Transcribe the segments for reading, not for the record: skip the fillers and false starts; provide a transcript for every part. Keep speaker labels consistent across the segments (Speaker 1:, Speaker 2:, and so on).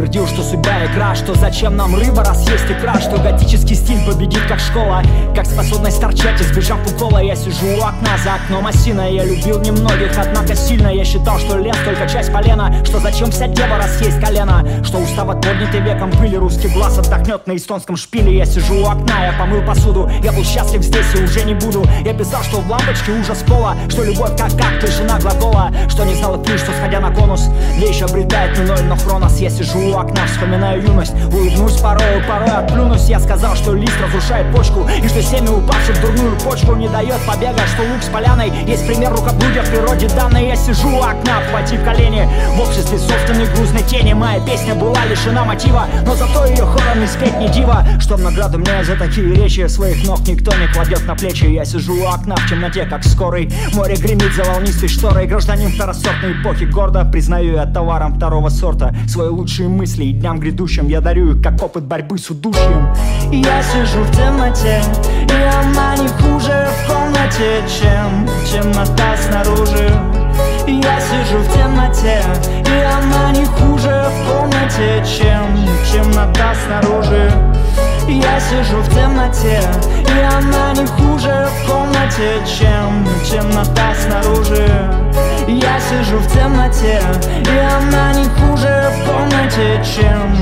Speaker 1: твердил, что судьба игра, что зачем нам рыба, раз есть икра, что готический стиль победит как школа, как способность торчать, избежав укола. Я сижу у окна, за окном осина. Я любил немногих, однако сильно. Я считал, что лес только часть полена, что зачем вся дева, раз есть колено, что устав от поднятой веком пыли, русский глаз отдохнет на эстонском шпиле. Я сижу у окна, я помыл посуду, я был счастлив здесь и уже не буду. Я писал, что в лампочке ужас пола, что любовь как тишина глагола, что не знал и что сходя на конус вещь обретает не ноль, но хронос. Я сижу у окна, вспоминаю юность, улыбнусь порой отплюнусь. Я сказал, что лист разрушает почку, и что семя упавших в дурную почву не дает побега, что лук с поляной есть пример рукоблудия в природе данной. Я сижу у окна, обхватив колени, в обществе собственной грузной тени. Моя песня была лишена мотива, но зато ее хором испеть не диво, что в награду мне за такие речи своих ног никто не кладет на плечи. Я сижу у окна в темноте, как скорый, море гремит за волнистой шторой. Гражданин второсортной эпохи гордо признаю я товаром второго сорта свои лучшие мысли, и дням грядущим я дарю их как опыт борьбы с удушьем.
Speaker 2: Я сижу в темноте, и она не хуже в комнате, чем темнота снаружи. Я сижу в темноте, и она не хуже в комнате, чем темнота снаружи. Я сижу в темноте, и она не хуже в комнате, чем темнота снаружи. Я сижу в темноте, и она не хуже в комнате, чем...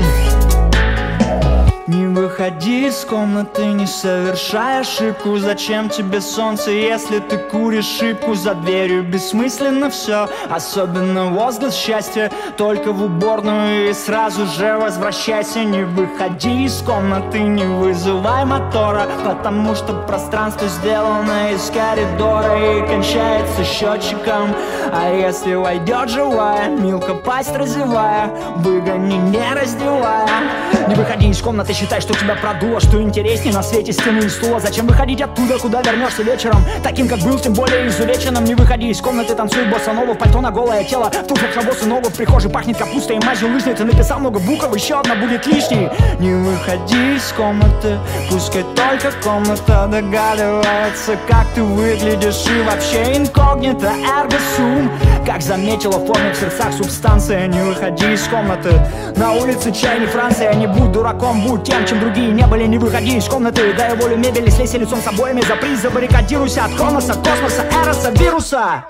Speaker 2: Не выходи из комнаты, не совершай ошибку. Зачем тебе солнце, если ты куришь шипку? За дверью бессмысленно все, особенно возглас счастья. Только в уборную и сразу же возвращайся. Не выходи из комнаты, не вызывай мотора, потому что пространство сделано из коридора и кончается счетчиком. А если войдет живая, Милка пасть разевая, выгони не раздевая.
Speaker 1: Не выходи из комнаты, считай, что тебя продуло, что интереснее на свете стены и стула. Зачем выходить оттуда, куда вернешься вечером, таким, как был, тем более изувеченным? Не выходи из комнаты, танцуй босса-нова, пальто на голое тело, в туфлях на босу ногу, в прихожей пахнет капустой и мазью лыжной. Ты написал много букв, еще одна будет лишней.
Speaker 2: Не выходи из комнаты, пускай только комната догадывается, как ты выглядишь, и вообще инкогнито эрго сум.
Speaker 1: Как заметила в форме в сердцах субстанция. Не выходи из комнаты, на улице чай не Франция. Не будь дураком, будь тем, чем другие не были. Не выходи из комнаты, дай волю мебели, слейся лицом с обоями, запри, забаррикадируйся от Хроноса, космоса, эроса, вируса.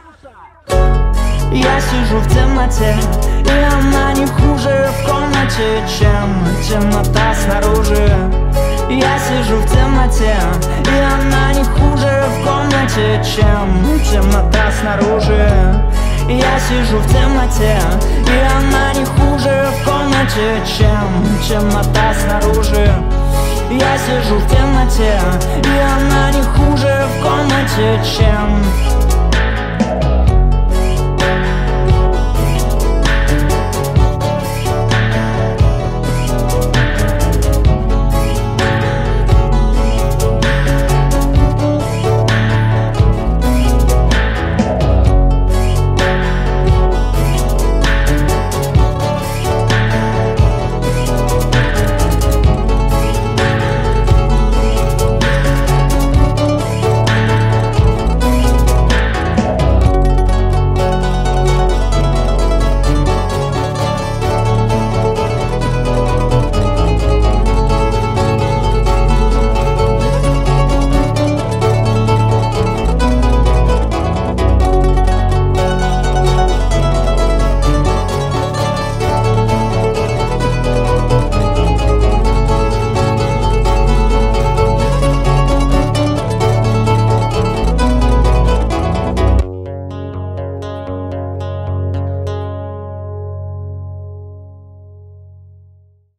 Speaker 2: Я сижу в темноте, и она не хуже в комнате, чем темнота снаружи. Я сижу в темноте, и она не хуже в комнате, чем темнота снаружи. Я сижу в темноте, и она не хуже в комнате, чем темнота снаружи. Я сижу в темноте, и она не хуже в комнате, чем